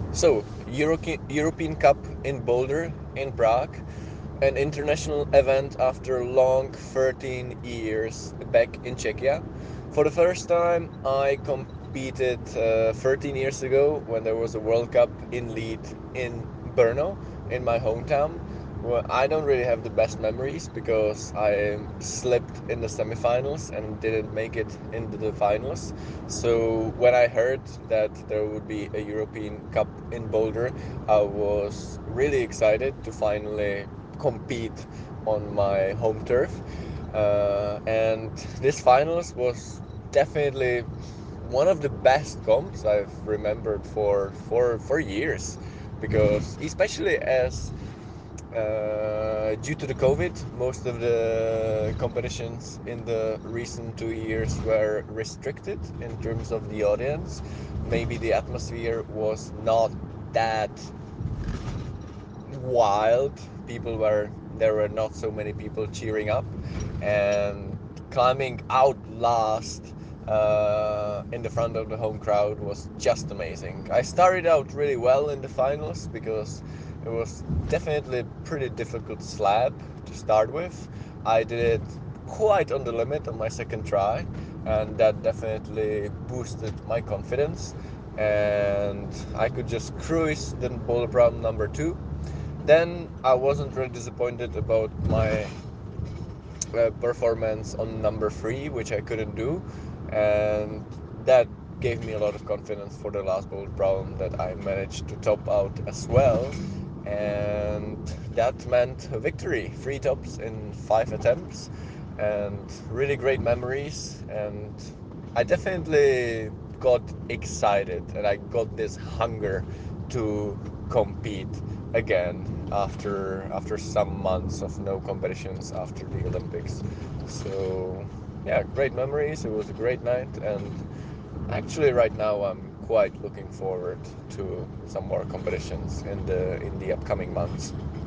So, European Cup in Boulder, in Prague, an international event after a long 13 years back in Czechia. For the first time, I competed 13 years ago when there was a World Cup in Lead in Brno, in my hometown. Well, I don't really have the best memories because I slipped in the semifinals and didn't make it into the finals. So when I heard that there would be a European Cup in Boulder, I was really excited to finally compete on my home turf. And this finals was definitely one of the best comps I've remembered for years, because especially as due to the COVID, most of the competitions in the recent 2 years were restricted in terms of the audience. Maybe the atmosphere was not that wild. People were There were not so many people cheering up, and climbing out last in the front of the home crowd was just amazing. I started out really well in the finals because it was definitely a pretty difficult slab to start with. I did it quite on the limit on my second try, and that definitely boosted my confidence, and I could just cruise the boulder problem number two. Then I wasn't really disappointed about my performance on number three, which I couldn't do, and that gave me a lot of confidence for the last bold problem that I managed to top out as well, and that meant a victory, three tops in 5 attempts, and really great memories. And I definitely got excited, and I got this hunger to compete again after some months of no competitions after the Olympics. So yeah, great memories. It was a great night, and actually right now I'm quite looking forward to some more competitions in the upcoming months.